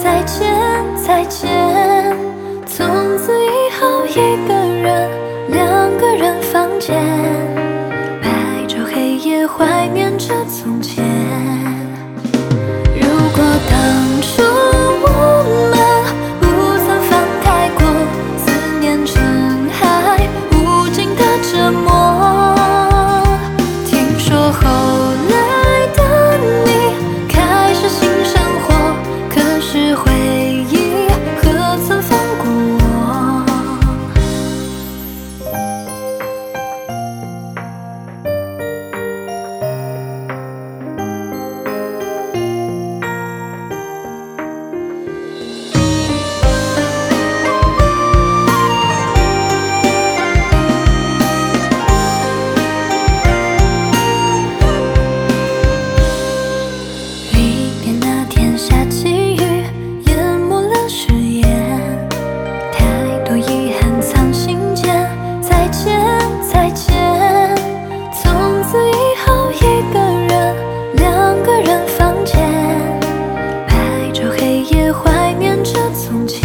再见，再见。从此以后，一个人、两个人房间，白昼黑夜怀念着从前。如果当初我们不曾放开过，思念成海无尽的折磨。听说后来的你开始新生活，可是回忆何曾放过我？离别那天下起雨，淹没了誓言，太多遗憾藏心间。再见，再见。从此以后，一个人、两个人房间，白昼黑夜怀念着从前。